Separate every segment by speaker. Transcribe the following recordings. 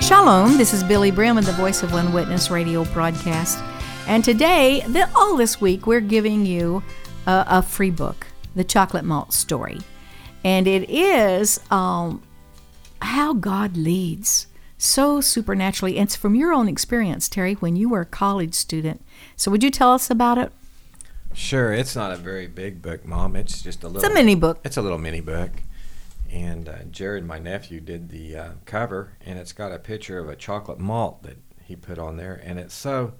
Speaker 1: Shalom, this is Billy Brim of the Voice of One Witness radio broadcast. And today, all this week, we're giving you a free book, The Chocolate Malt Story. And it is how God leads so supernaturally. And it's from your own experience, Terry, when you were a college student. So would you tell us about it?
Speaker 2: Sure. It's not a very big book, Mom. It's just a little.
Speaker 1: It's a mini book.
Speaker 2: It's a little mini book. And Jared, my nephew, did the cover, and it's got a picture of a chocolate malt that he put on there, and it's so,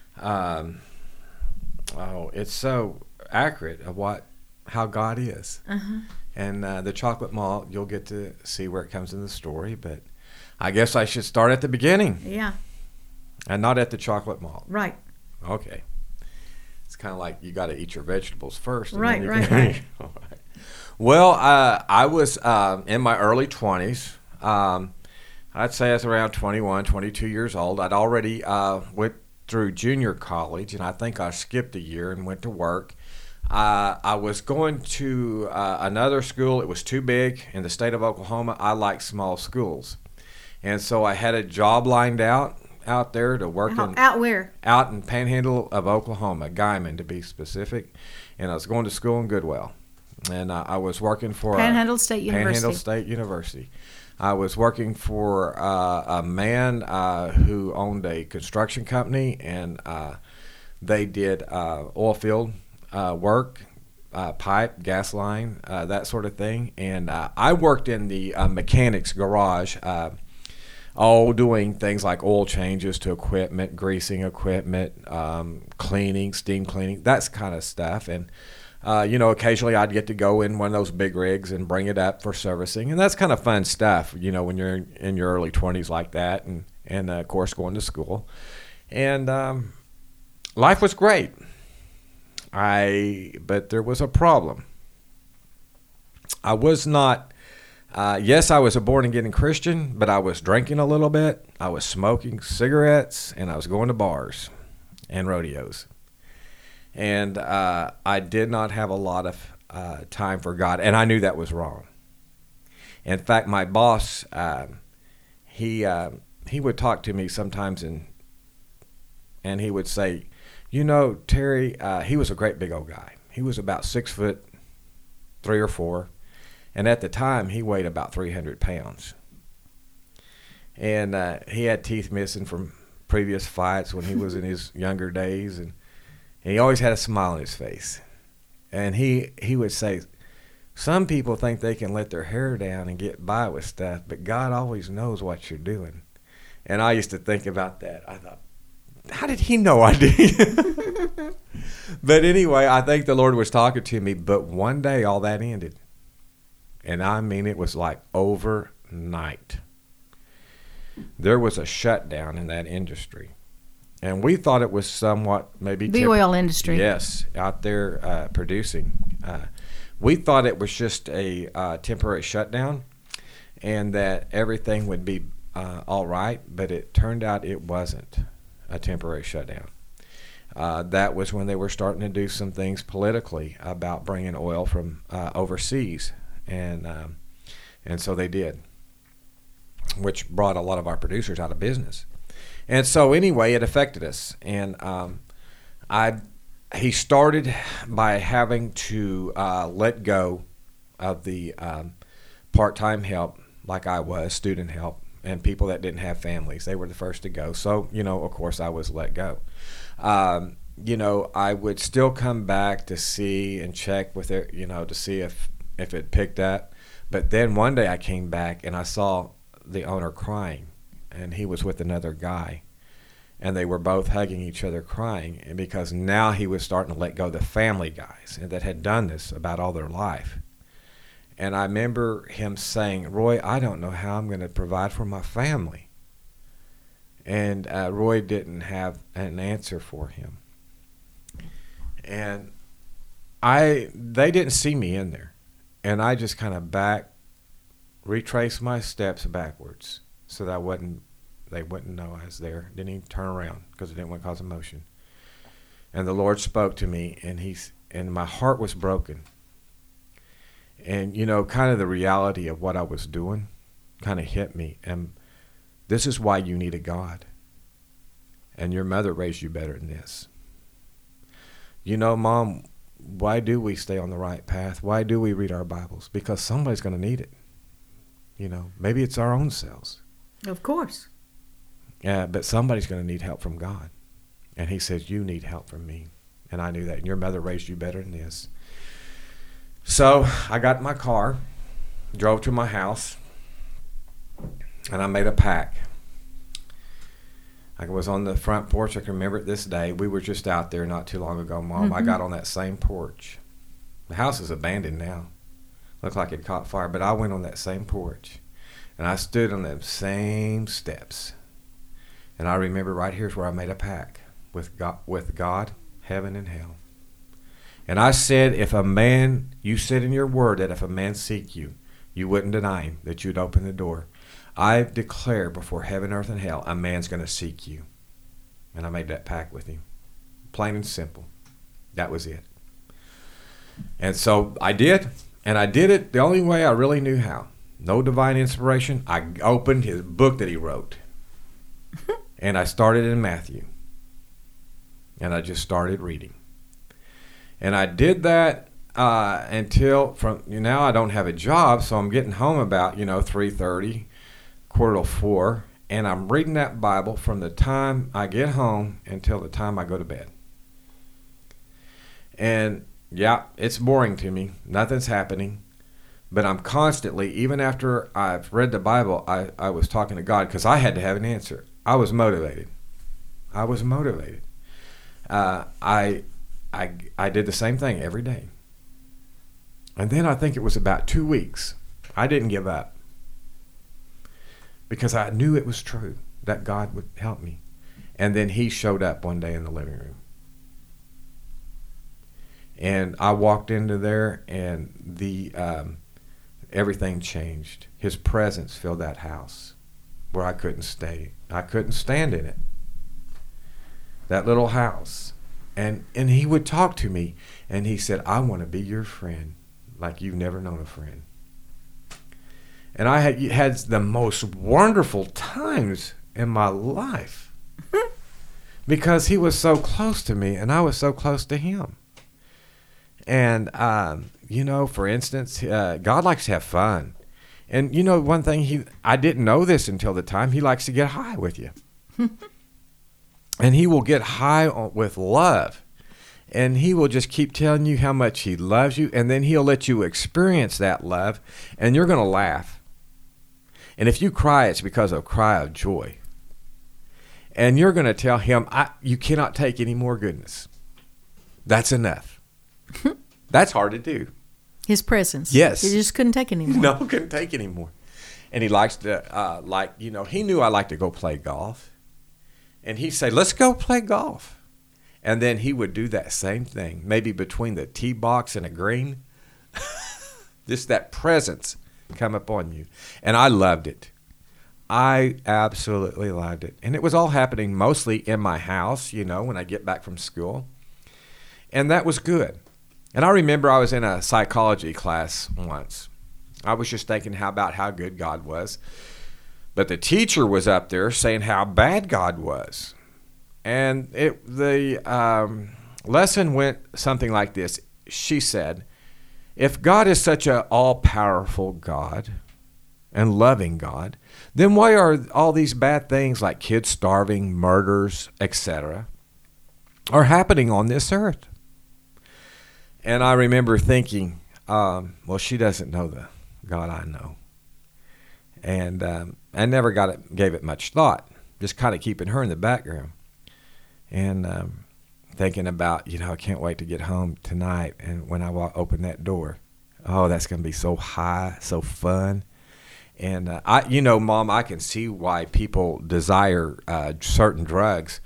Speaker 2: it's so accurate of how God is.
Speaker 1: Uh-huh.
Speaker 2: And the chocolate malt, you'll get to see where it comes in the story, but I guess I should start at the beginning.
Speaker 1: Yeah.
Speaker 2: And not at the chocolate malt.
Speaker 1: Right.
Speaker 2: Okay. It's kind of like you got to eat your vegetables first.
Speaker 1: Right.
Speaker 2: All right. Well, I was in my early 20s. I'd say I was around 21, 22 years old. I'd already went through junior college, and I think I skipped a year and went to work. I was going to another school. It was too big in the state of Oklahoma. I like small schools. And so I had a job lined out there to work
Speaker 1: Out where?
Speaker 2: Out in Panhandle of Oklahoma, Guyman to be specific. And I was going to school in Goodwell. And I was working for
Speaker 1: Panhandle State University.
Speaker 2: Panhandle State University. I was working for a man who owned a construction company, and they did oil field work, pipe, gas line, that sort of thing. And I worked in the mechanic's garage, doing things like oil changes to equipment, greasing equipment, cleaning, steam cleaning, that kind of stuff. And occasionally I'd get to go in one of those big rigs and bring it up for servicing. And that's kind of fun stuff, when you're in your early 20s like that, and of course, going to school. And life was great. But there was a problem. I was not, yes, I was a born-again Christian, but I was drinking a little bit. I was smoking cigarettes, and I was going to bars and rodeos. And I did not have a lot of time for God, and I knew that was wrong. In fact, my boss, he would talk to me sometimes, and he would say, Terry, he was a great big old guy. He was about 6'3" or 4", and at the time he weighed about 300 pounds. And he had teeth missing from previous fights when he was in his younger days, and he always had a smile on his face. And he would say, some people think they can let their hair down and get by with stuff, but God always knows what you're doing. And I used to think about that. I thought, how did he know I did? But anyway, I think the Lord was talking to me. But one day all that ended. And I mean, it was like overnight. There was a shutdown in that industry. And we thought it was somewhat maybe
Speaker 1: the oil industry.
Speaker 2: Yes, out there producing. We thought it was just a temporary shutdown, and that everything would be all right. But it turned out it wasn't a temporary shutdown. That was when they were starting to do some things politically about bringing oil from overseas, and so they did, which brought a lot of our producers out of business. And so anyway, it affected us. And he started by having to let go of the part-time help, like I was, student help, and people that didn't have families. They were the first to go. So, of course, I was let go. I would still come back to see and check with it, to see if it picked up. But then one day I came back and I saw the owner crying. And he was with another guy, and they were both hugging each other crying, and because now he was starting to let go of the family guys that had done this about all their life. And I remember him saying, Roy, I don't know how I'm going to provide for my family. And Roy didn't have an answer for him. And they didn't see me in there. And I just kind of retraced my steps backwards so that they wouldn't know I was there. Didn't even turn around because I didn't want to cause emotion. And the Lord spoke to me, and my heart was broken. And, kind of the reality of what I was doing kind of hit me. And This is why you need a God. And your mother raised you better than this. You know, Mom, why do we stay on the right path? Why do we read our Bibles? Because somebody's going to need it. You know, maybe it's our own selves.
Speaker 1: Of course.
Speaker 2: Yeah, but somebody's going to need help from God. And he says, you need help from me. And I knew that. And your mother raised you better than this. So I got in my car, drove to my house, and I made a pact. I was on the front porch. I can remember it this day. We were just out there not too long ago, Mom. I got on that same porch. The house is abandoned now. Looked like it caught fire, but I went on that same porch. And I stood on the same steps. And I remember right here's where I made a pact with God, heaven and hell. And I said, you said in your word that if a man seek you, you wouldn't deny him, that you'd open the door. I declare before heaven, earth, and hell, a man's going to seek you. And I made that pact with him. Plain and simple. That was it. And so I did. And I did it the only way I really knew how. No divine inspiration. I opened his book that he wrote. And I started in Matthew. And I just started reading. And I did that until now I don't have a job, so I'm getting home about 3:30, 3:45, and I'm reading that Bible from the time I get home until the time I go to bed. And yeah, it's boring to me. Nothing's happening. But I'm constantly, even after I've read the Bible, I was talking to God because I had to have an answer. I was motivated. I did the same thing every day. And then I think it was about 2 weeks. I didn't give up because I knew it was true that God would help me. And then he showed up one day in the living room. And I walked into there and everything changed. His presence filled that house where I couldn't stay. I couldn't stand in it. That little house. And he would talk to me, and he said, I want to be your friend like you've never known a friend. And I had the most wonderful times in my life because he was so close to me, and I was so close to him. And, for instance, God likes to have fun. And, one thing, I didn't know this until the time, he likes to get high with you. And he will get high with love. And he will just keep telling you how much he loves you. And then he'll let you experience that love. And you're going to laugh. And if you cry, it's because of a cry of joy. And you're going to tell him, you cannot take any more goodness. That's enough. That's hard to do.
Speaker 1: His presence.
Speaker 2: Yes.
Speaker 1: You just couldn't take anymore.
Speaker 2: No, couldn't take anymore. And he likes to, he knew I liked to go play golf. And he'd say, let's go play golf. And then he would do that same thing, maybe between the tee box and a green. Just that presence come upon you. And I loved it. I absolutely loved it. And it was all happening mostly in my house, when I get back from school. And that was good. And I remember I was in a psychology class once. I was just thinking about how good God was. But the teacher was up there saying how bad God was. And the lesson went something like this. She said, if God is such an all-powerful God and loving God, then why are all these bad things like kids starving, murders, etc., are happening on this earth? And I remember thinking, well, she doesn't know the God I know. And I never gave it much thought, just kind of keeping her in the background. And thinking about, I can't wait to get home tonight. And when I open that door, that's going to be so high, so fun. And, Mom, I can see why people desire certain drugs.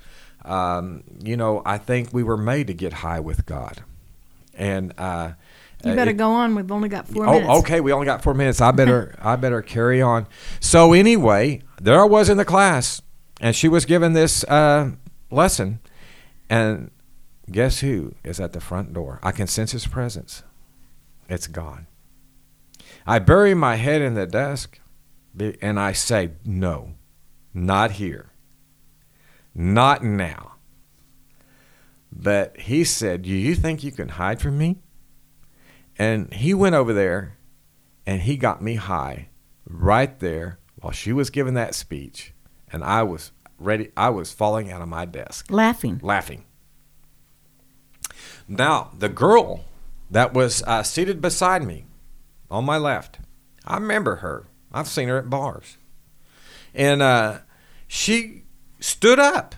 Speaker 2: I think we were made to get high with God. And
Speaker 1: you better go on. We've only got 4 minutes.
Speaker 2: Oh, okay. We only got 4 minutes. I better carry on. So anyway, there I was in the class, and she was giving this lesson, and guess who is at the front door? I can sense his presence. It's God. I bury my head in the desk, and I say, no, Not here. Not now. But he said, do you think you can hide from me? And he went over there and he got me high right there while she was giving that speech. And I was ready. I was falling out of my desk.
Speaker 1: Laughing.
Speaker 2: Now, the girl that was seated beside me on my left, I remember her. I've seen her at bars. And she stood up.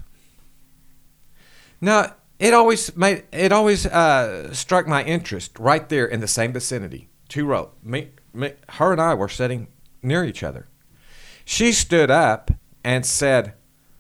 Speaker 2: Now, it always struck my interest right there in the same vicinity. 2 rows. Her and I were sitting near each other. She stood up and said,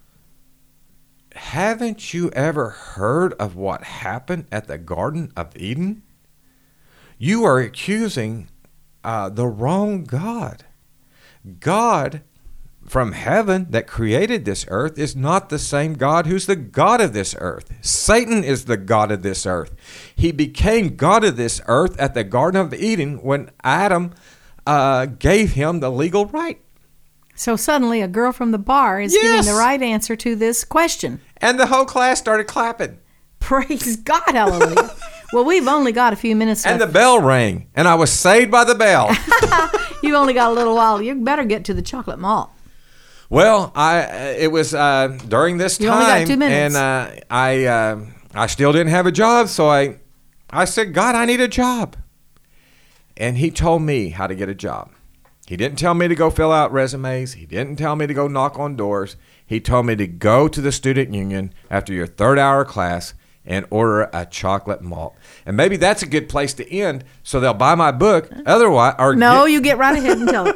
Speaker 2: haven't you ever heard of what happened at the Garden of Eden? You are accusing the wrong God. God from heaven that created this earth is not the same God who's the God of this earth. Satan is the God of this earth. He became God of this earth at the Garden of Eden when Adam gave him the legal right.
Speaker 1: So suddenly a girl from the bar is giving the right answer to this question.
Speaker 2: And the whole class started clapping.
Speaker 1: Praise God, hallelujah. Well, we've only got a few minutes left.
Speaker 2: And the bell rang, and I was saved by the bell.
Speaker 1: You've only got a little while. You better get to the chocolate malt.
Speaker 2: Well, it was during this time,
Speaker 1: you only got 2 minutes.
Speaker 2: And I still didn't have a job, so I said, God, I need a job. And he told me how to get a job. He didn't tell me to go fill out resumes. He didn't tell me to go knock on doors. He told me to go to the student union after your 3rd hour class and order a chocolate malt. And maybe that's a good place to end, so they'll buy my book. Otherwise,
Speaker 1: you get right ahead and tell it.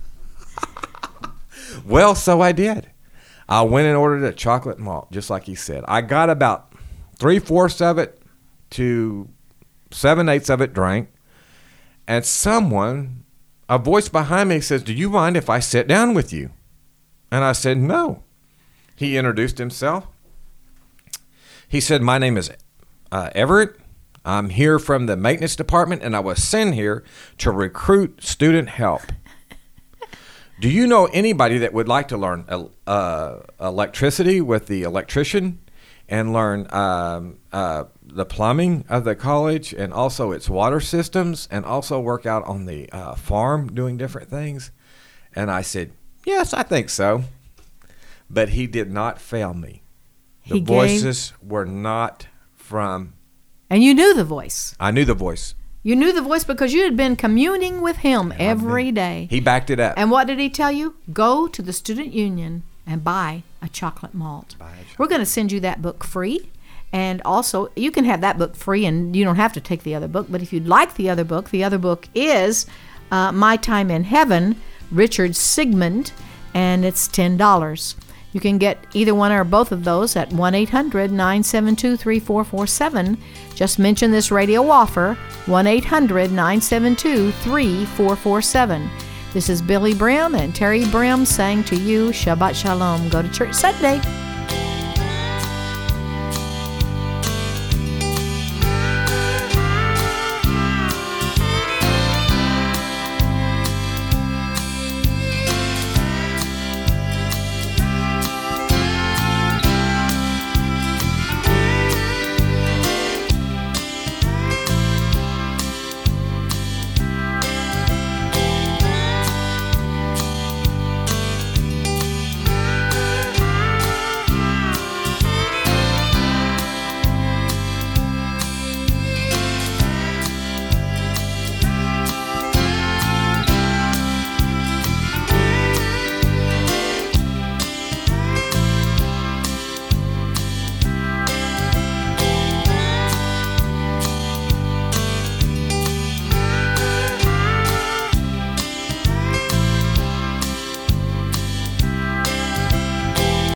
Speaker 2: Well, so I did. I went and ordered a chocolate malt, just like he said. I got about 3/4 of it to 7/8 of it drank. And a voice behind me says, do you mind if I sit down with you? And I said, no. He introduced himself. He said, my name is Everett. I'm here from the maintenance department, and I was sent here to recruit student help. Do you know anybody that would like to learn electricity with the electrician and learn the plumbing of the college and also its water systems and also work out on the farm doing different things? And I said, yes, I think so. But he did not fail me. The voices were not from...
Speaker 1: And you knew the voice.
Speaker 2: I knew the voice.
Speaker 1: You knew the voice because you had been communing with him every day.
Speaker 2: He backed it up.
Speaker 1: And what did he tell you? Go to the student union and buy a chocolate malt. We're going to send you that book free. And also, you can have that book free and you don't have to take the other book. But if you'd like the other book is My Time in Heaven, Richard Sigmund, and it's $10. You can get either one or both of those at 1-800-972-3447. Just mention this radio offer, 1-800-972-3447. This is Billy Brim and Terry Brim saying to you, Shabbat Shalom. Go to church Sunday.